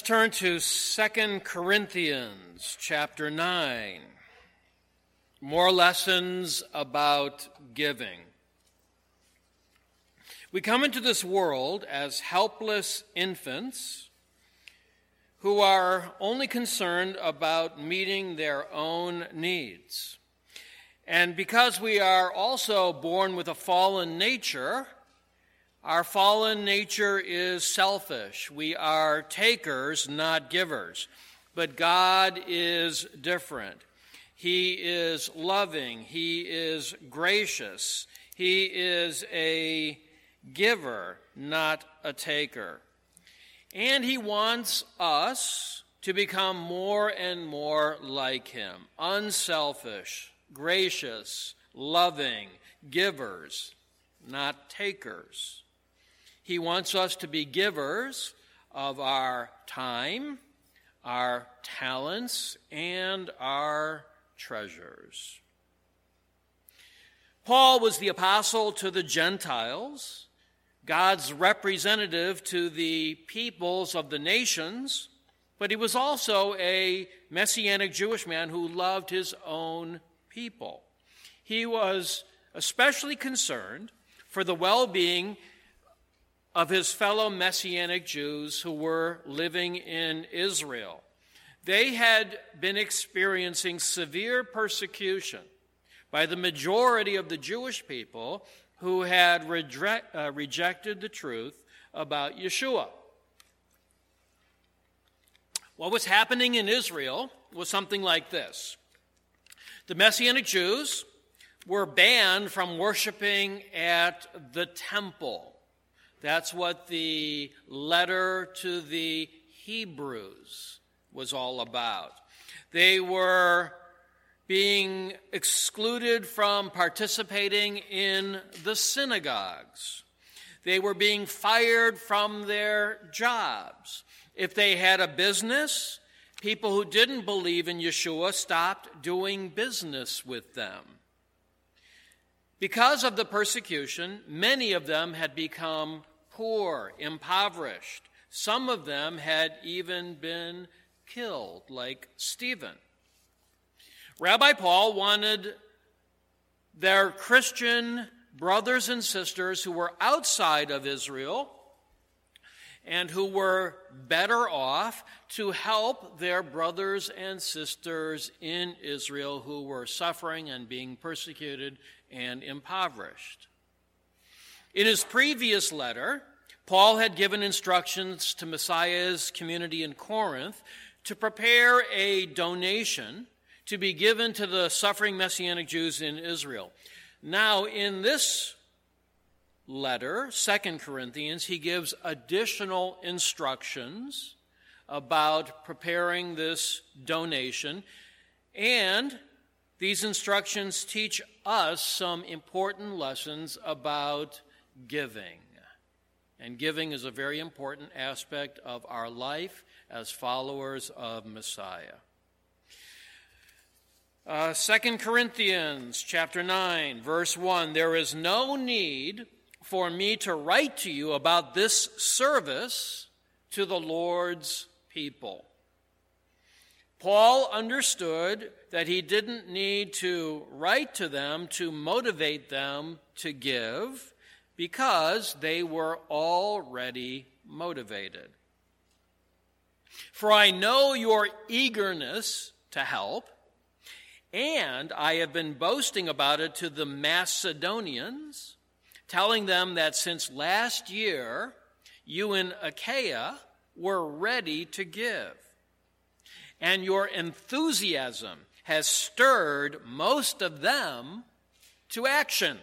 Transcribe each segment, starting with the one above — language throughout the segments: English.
turn to 2 Corinthians chapter 9. More lessons about giving. We come into this world as helpless infants who are only concerned about meeting their own needs. And because we are also born with a fallen nature, our fallen nature is selfish. We are takers, not givers. But God is different. He is loving. He is gracious. He is a giver, not a taker. And he wants us to become more and more like him. Unselfish, gracious, loving, givers, not takers. He wants us to be givers of our time, our talents, and our treasures. Paul was the apostle to the Gentiles, God's representative to the peoples of the nations, but he was also a Messianic Jewish man who loved his own people. He was especially concerned for the well-being of his fellow Messianic Jews who were living in Israel. They had been experiencing severe persecution by the majority of the Jewish people who had rejected the truth about Yeshua. What was happening in Israel was something like this. The Messianic Jews were banned from worshiping at the temple. That's what the letter to the Hebrews was all about. They were being excluded from participating in the synagogues. They were being fired from their jobs. If they had a business, people who didn't believe in Yeshua stopped doing business with them. Because of the persecution, many of them had become poor, impoverished. Some of them had even been killed, like Stephen. Rabbi Paul wanted their Christian brothers and sisters who were outside of Israel and who were better off to help their brothers and sisters in Israel who were suffering and being persecuted and impoverished. In his previous letter, Paul had given instructions to Messiah's community in Corinth to prepare a donation to be given to the suffering Messianic Jews in Israel. Now, in this letter, 2 Corinthians, he gives additional instructions about preparing this donation, and these instructions teach us some important lessons about giving. And giving is a very important aspect of our life as followers of Messiah. 2 Corinthians chapter 9, verse 1, there is no need for me to write to you about this service to the Lord's people. Paul understood that he didn't need to write to them to motivate them to give because they were already motivated. For I know your eagerness to help, and I have been boasting about it to the Macedonians, telling them that since last year, you in Achaia were ready to give. And your enthusiasm has stirred most of them to action.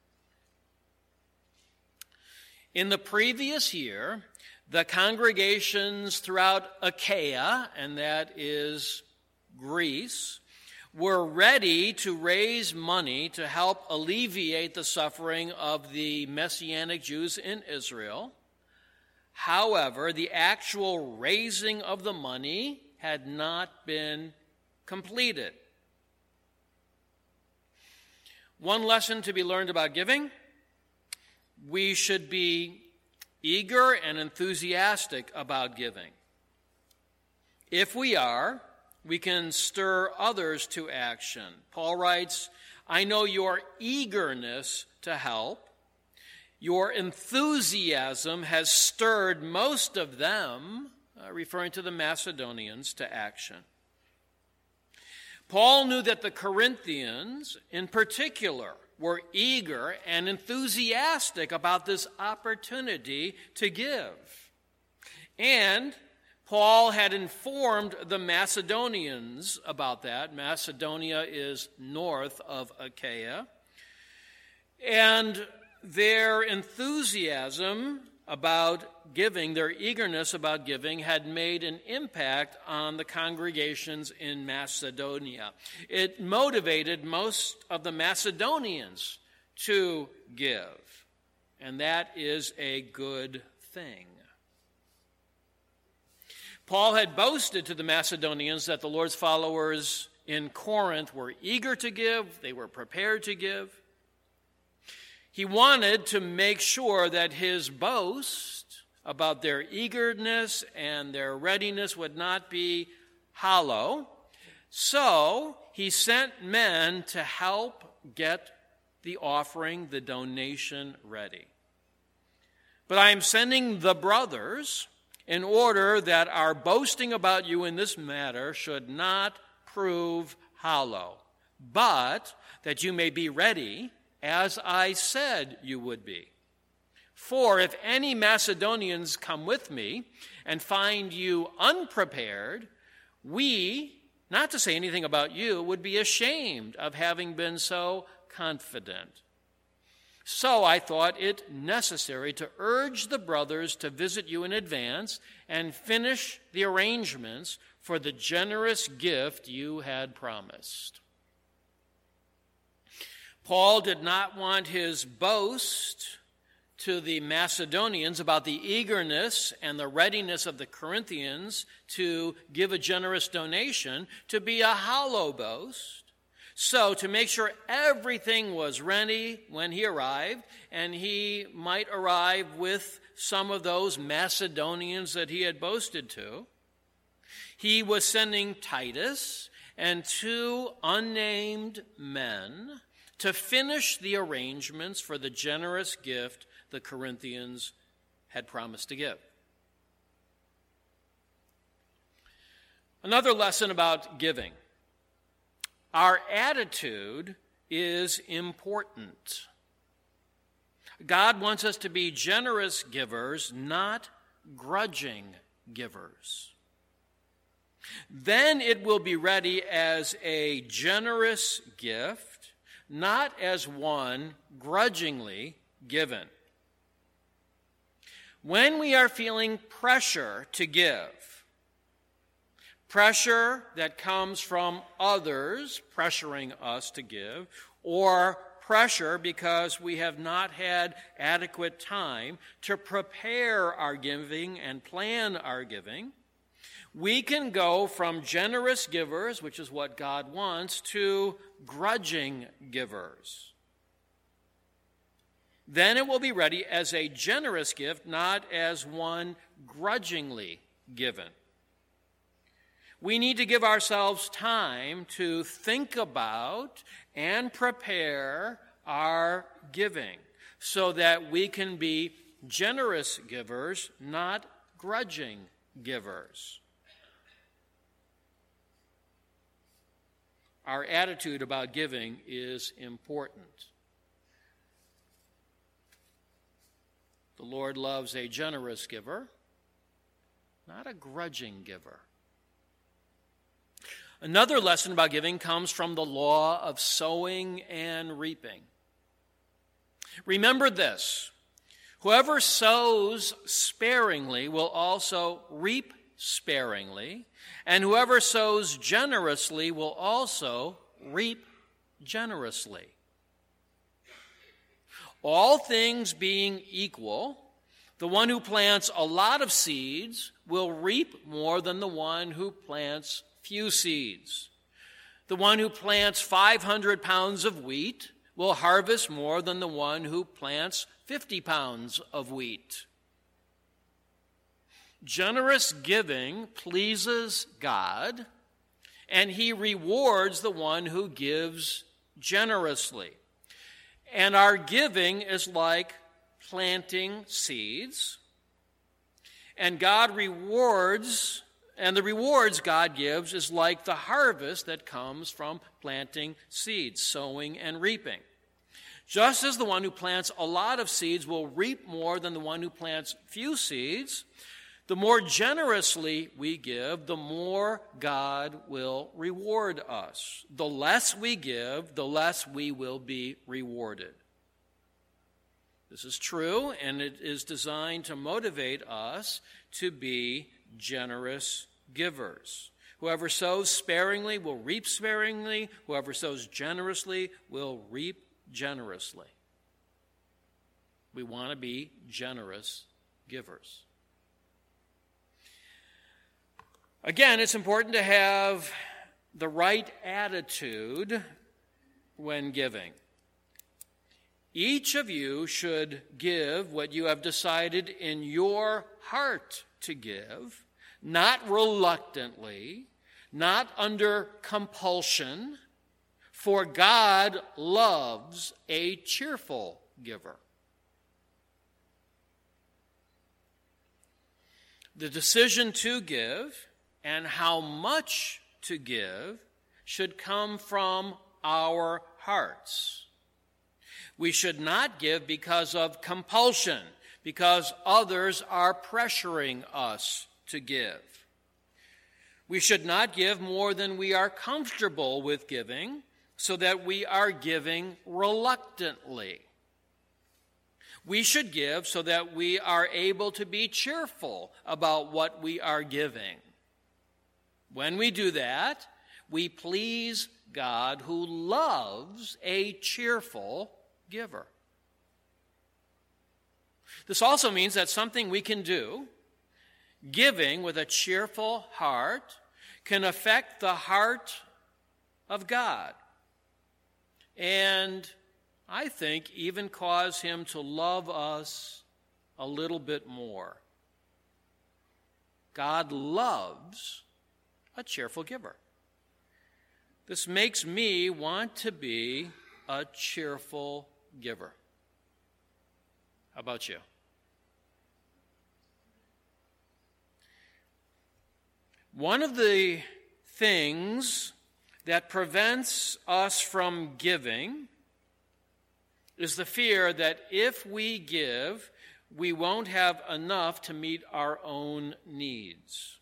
In the previous year, the congregations throughout Achaia, and that is Greece, were ready to raise money to help alleviate the suffering of the Messianic Jews in Israel. However, the actual raising of the money had not been completed. One lesson to be learned about giving: we should be eager and enthusiastic about giving. If we are, we can stir others to action. Paul writes, I know your eagerness to help. Your enthusiasm has stirred most of them, referring to the Macedonians, to action. Paul knew that the Corinthians, in particular, were eager and enthusiastic about this opportunity to give. And Paul had informed the Macedonians about that. Macedonia is north of Achaia. And their enthusiasm about giving, their eagerness about giving, had made an impact on the congregations in Macedonia. It motivated most of the Macedonians to give, and that is a good thing. Paul had boasted to the Macedonians that the Lord's followers in Corinth were eager to give, they were prepared to give. He wanted to make sure that his boast about their eagerness and their readiness would not be hollow. So he sent men to help get the offering, the donation ready. But I am sending the brothers in order that our boasting about you in this matter should not prove hollow, but that you may be ready as I said you would be. For if any Macedonians come with me and find you unprepared, we, not to say anything about you, would be ashamed of having been so confident. So I thought it necessary to urge the brothers to visit you in advance and finish the arrangements for the generous gift you had promised. Paul did not want his boast to the Macedonians about the eagerness and the readiness of the Corinthians to give a generous donation to be a hollow boast. So to make sure everything was ready when he arrived, and he might arrive with some of those Macedonians that he had boasted to, he was sending Titus and 2 unnamed men to finish the arrangements for the generous gift the Corinthians had promised to give. Another lesson about giving. Our attitude is important. God wants us to be generous givers, not grudging givers. Then it will be ready as a generous gift, not as one grudgingly given. When we are feeling pressure to give, pressure that comes from others pressuring us to give, or pressure because we have not had adequate time to prepare our giving and plan our giving, we can go from generous givers, which is what God wants, to grudging givers. Then it will be ready as a generous gift, not as one grudgingly given. We need to give ourselves time to think about and prepare our giving so that we can be generous givers, not grudging givers. Our attitude about giving is important. The Lord loves a generous giver, not a grudging giver. Another lesson about giving comes from the law of sowing and reaping. Remember this: whoever sows sparingly will also reap sparingly, and whoever sows generously will also reap generously. All things being equal, the one who plants a lot of seeds will reap more than the one who plants few seeds. The one who plants 500 pounds of wheat will harvest more than the one who plants 50 pounds of wheat. Generous giving pleases God, and he rewards the one who gives generously. And our giving is like planting seeds, and God rewards, and the rewards God gives is like the harvest that comes from planting seeds, sowing and reaping. Just as the one who plants a lot of seeds will reap more than the one who plants few seeds, the more generously we give, the more God will reward us. The less we give, the less we will be rewarded. This is true, and it is designed to motivate us to be generous givers. Whoever sows sparingly will reap sparingly. Whoever sows generously will reap generously. We want to be generous givers. Again, it's important to have the right attitude when giving. Each of you should give what you have decided in your heart to give, not reluctantly, not under compulsion, for God loves a cheerful giver. The decision to give and how much to give should come from our hearts. We should not give because of compulsion, because others are pressuring us to give. We should not give more than we are comfortable with giving, so that we are giving reluctantly. We should give so that we are able to be cheerful about what we are giving. When we do that, we please God, who loves a cheerful giver. This also means that something we can do, giving with a cheerful heart, can affect the heart of God, and I think even cause him to love us a little bit more. God loves a cheerful giver. This makes me want to be a cheerful giver. How about you? One of the things that prevents us from giving is the fear that if we give, we won't have enough to meet our own needs.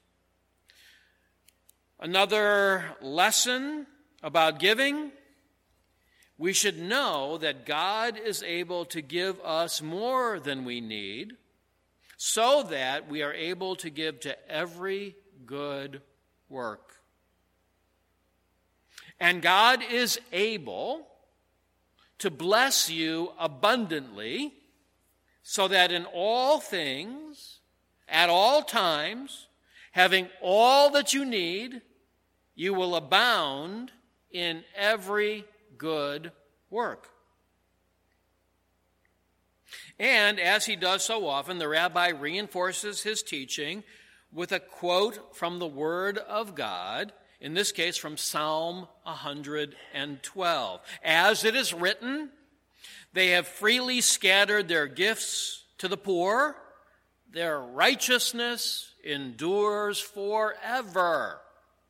Another lesson about giving: we should know that God is able to give us more than we need, so that we are able to give to every good work. And God is able to bless you abundantly, so that in all things, at all times, having all that you need, you will abound in every good work. And as he does so often, the rabbi reinforces his teaching with a quote from the Word of God, in this case from Psalm 112. As it is written, they have freely scattered their gifts to the poor. Their righteousness endures forever.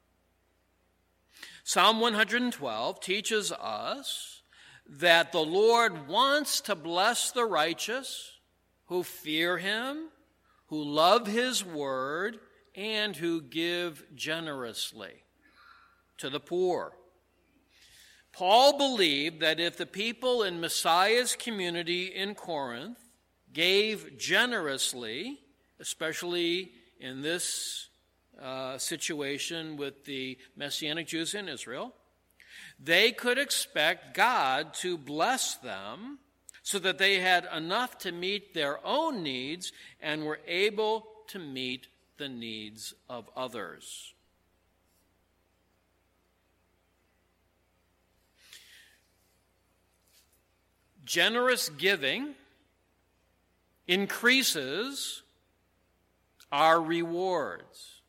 Psalm 112 teaches us that the Lord wants to bless the righteous who fear him, who love his word, and who give generously to the poor. Paul believed that if the people in Messiah's community in Corinth gave generously, especially in this situation with the Messianic Jews in Israel, they could expect God to bless them so that they had enough to meet their own needs and were able to meet the needs of others. Generous giving increases our rewards.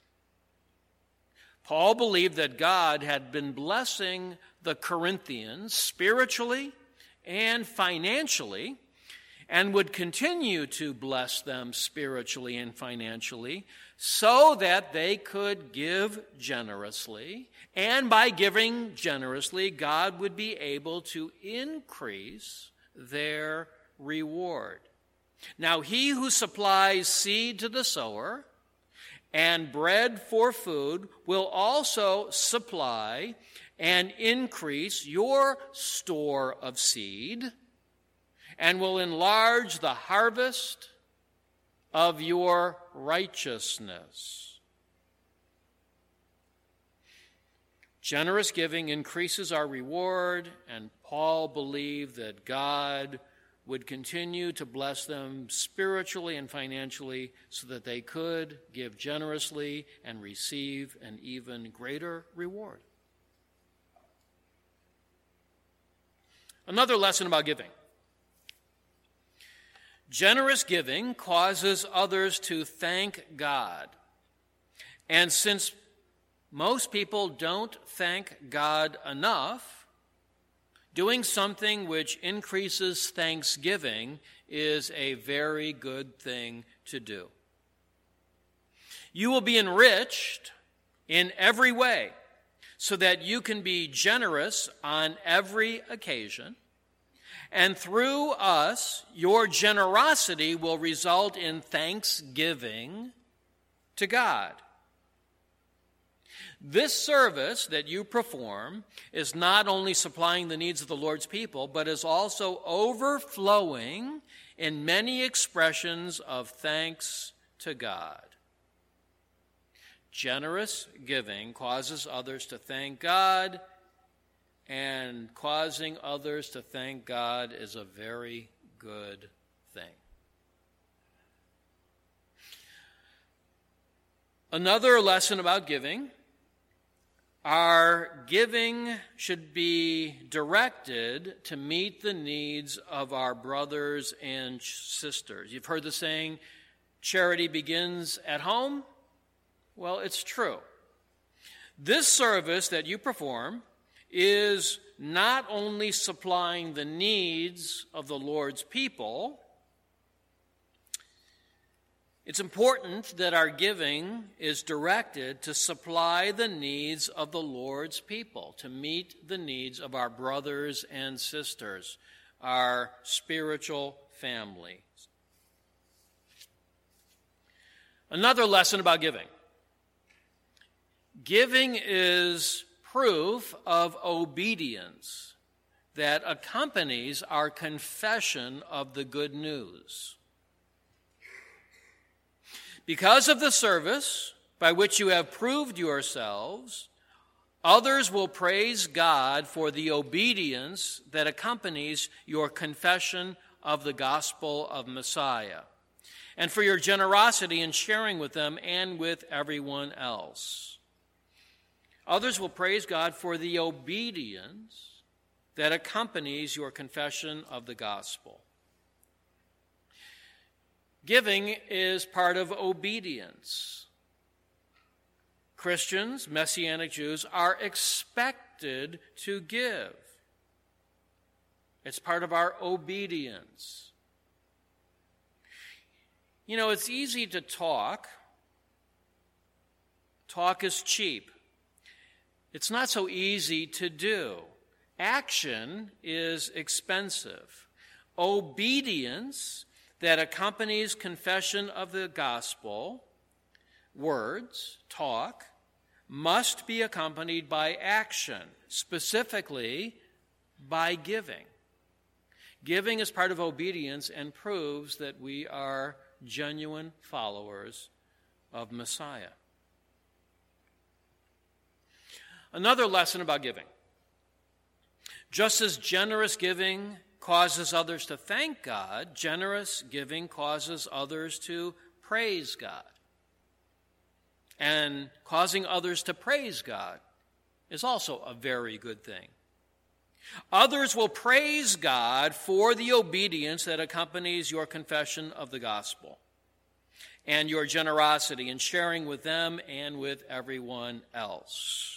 Paul believed that God had been blessing the Corinthians spiritually and financially, and would continue to bless them spiritually and financially so that they could give generously, and by giving generously, God would be able to increase their reward. Now, he who supplies seed to the sower and bread for food will also supply and increase your store of seed, and will enlarge the harvest of your righteousness. Generous giving increases our reward, and Paul believed that God would continue to bless them spiritually and financially so that they could give generously and receive an even greater reward. Another lesson about giving. Generous giving causes others to thank God. And since most people don't thank God enough, doing something which increases thanksgiving is a very good thing to do. You will be enriched in every way so that you can be generous on every occasion. And through us, your generosity will result in thanksgiving to God. This service that you perform is not only supplying the needs of the Lord's people, but is also overflowing in many expressions of thanks to God. Generous giving causes others to thank God, and causing others to thank God is a very good thing. Another lesson about giving: our giving should be directed to meet the needs of our brothers and sisters. You've heard the saying, charity begins at home. Well, it's true. This service that you perform is not only supplying the needs of the Lord's people. It's important that our giving is directed to supply the needs of the Lord's people, to meet the needs of our brothers and sisters, our spiritual family. Another lesson about giving. Giving is proof of obedience that accompanies our confession of the good news. Because of the service by which you have proved yourselves, others will praise God for the obedience that accompanies your confession of the gospel of Messiah, and for your generosity in sharing with them and with everyone else. Others will praise God for the obedience that accompanies your confession of the gospel. Giving is part of obedience. Christians, Messianic Jews, are expected to give. It's part of our obedience. You know, it's easy to talk. Talk is cheap. It's not so easy to do. Action is expensive. Obedience that accompanies confession of the gospel, words, talk, must be accompanied by action, specifically by giving. Giving is part of obedience and proves that we are genuine followers of Messiah. Another lesson about giving. Just as generous giving causes others to thank God, generous giving causes others to praise God. And causing others to praise God is also a very good thing. Others will praise God for the obedience that accompanies your confession of the gospel. and your generosity in sharing with them and with everyone else.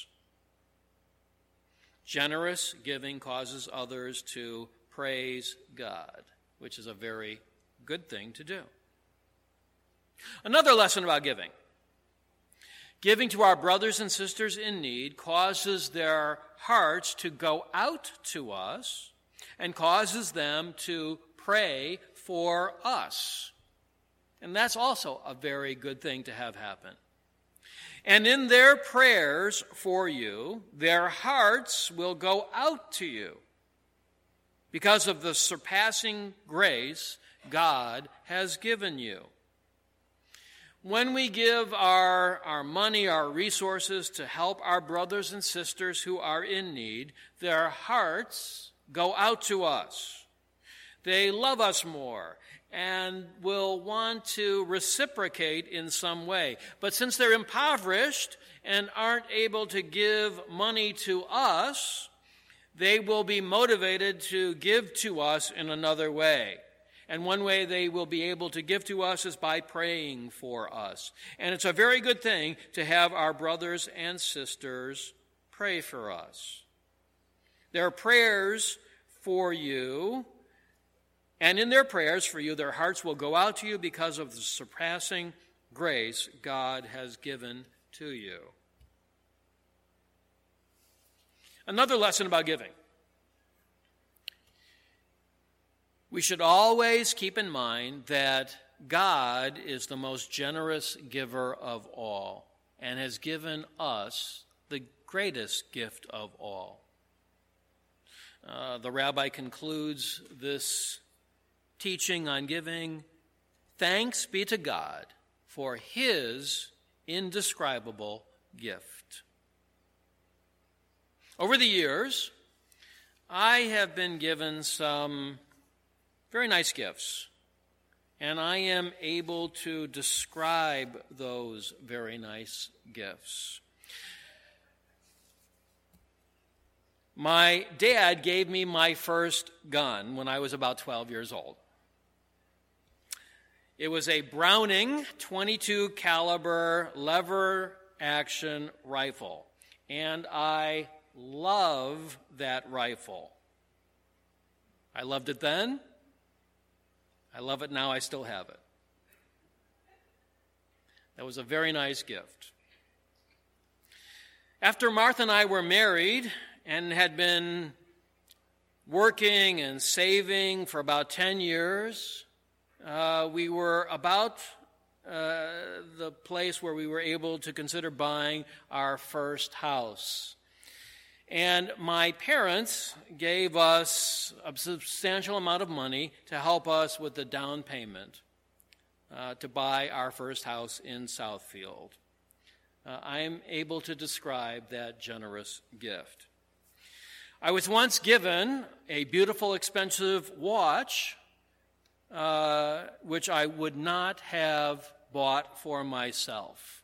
Generous giving causes others to praise God, which is a very good thing to do. Another lesson about giving. Giving to our brothers and sisters in need causes their hearts to go out to us and causes them to pray for us. And that's also a very good thing to have happen. And in their prayers for you, their hearts will go out to you because of the surpassing grace God has given you. When we give our money, our resources to help our brothers and sisters who are in need, their hearts go out to us. They love us more and will want to reciprocate in some way. But since they're impoverished and aren't able to give money to us, they will be motivated to give to us in another way. And one way they will be able to give to us is by praying for us. And it's a very good thing to have our brothers and sisters pray for us. Their prayers for you, and in their prayers for you, their hearts will go out to you because of the surpassing grace God has given to you. Another lesson about giving. We should always keep in mind that God is the most generous giver of all and has given us the greatest gift of all. The rabbi concludes this teaching on giving, "Thanks be to God for his indescribable gift." Over the years, I have been given some very nice gifts, and I am able to describe those very nice gifts. My dad gave me my first gun when I was about 12 years old. It was a Browning .22 caliber lever action rifle, and I love that rifle. I loved it then. I love it now. I still have it. That was a very nice gift. After Martha and I were married and had been working and saving for about 10 years, we were about the place where we were able to consider buying our first house. And my parents gave us a substantial amount of money to help us with the down payment to buy our first house in Southfield. I am able to describe that generous gift. I was once given a beautiful, expensive watch, which I would not have bought for myself.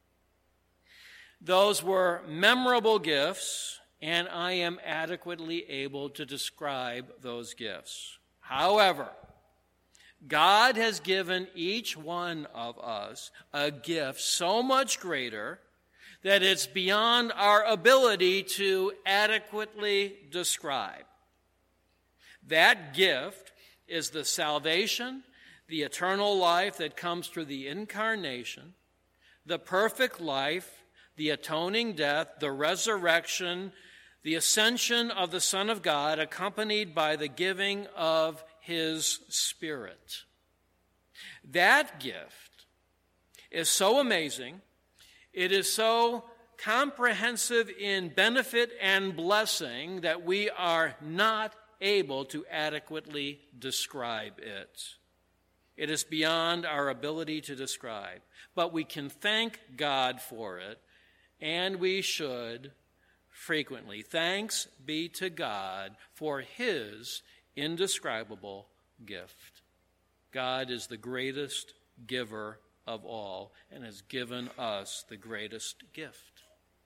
Those were memorable gifts, and I am adequately able to describe those gifts. However, God has given each one of us a gift so much greater that it's beyond our ability to adequately describe. That gift is the salvation, the eternal life that comes through the incarnation, the perfect life, the atoning death, the resurrection, the ascension of the Son of God, accompanied by the giving of his Spirit. That gift is so amazing, it is so comprehensive in benefit and blessing that we are not able to adequately describe it. It is beyond our ability to describe, but we can thank God for it, and we should frequently. Thanks be to God for his indescribable gift. God is the greatest giver of all and has given us the greatest gift.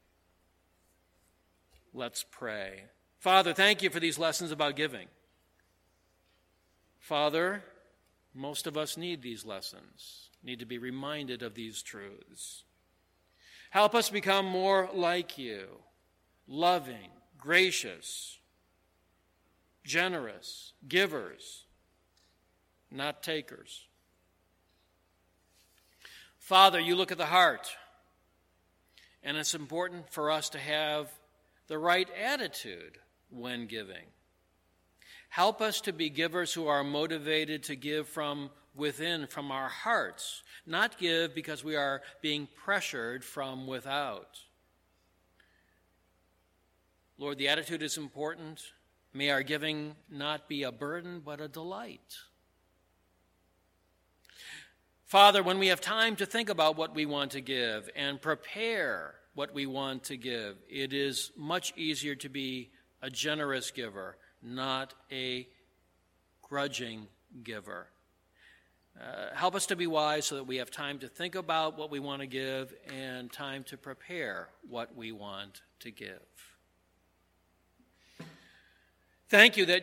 Let's pray. Father, thank you for these lessons about giving. Father, most of us need these lessons. need to be reminded of these truths. Help us become more like you, loving, gracious, generous, givers, not takers. Father, you look at the heart, and it's important for us to have the right attitude when giving. Help us to be givers who are motivated to give from within, from our hearts, not give because we are being pressured from without. Lord, the attitude is important. May our giving not be a burden, but a delight. Father, when we have time to think about what we want to give and prepare what we want to give, it is much easier to be a generous giver, not a grudging giver. Help us to be wise so that we have time to think about what we want to give and time to prepare what we want to give. Thank you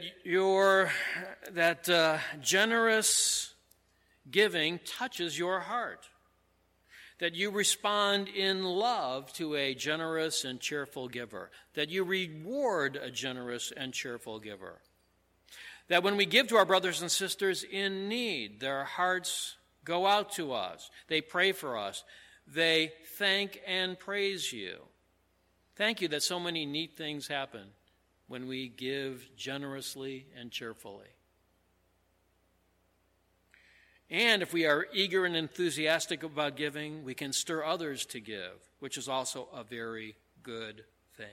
that generous giving touches your heart, that you respond in love to a generous and cheerful giver, that you reward a generous and cheerful giver, that when we give to our brothers and sisters in need, their hearts go out to us, they pray for us, they thank and praise you. Thank you that so many neat things happen when we give generously and cheerfully. And if we are eager and enthusiastic about giving, we can stir others to give, which is also a very good thing.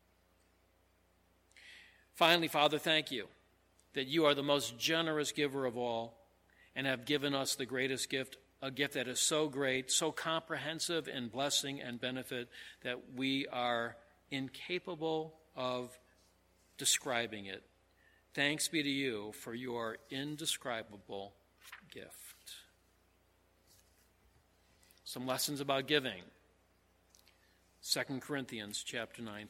Finally, Father, thank you that you are the most generous giver of all and have given us the greatest gift, a gift that is so great, so comprehensive in blessing and benefit that we are incapable of describing it. Thanks be to you for your indescribable gift. Some lessons about giving. 2 Corinthians chapter 9.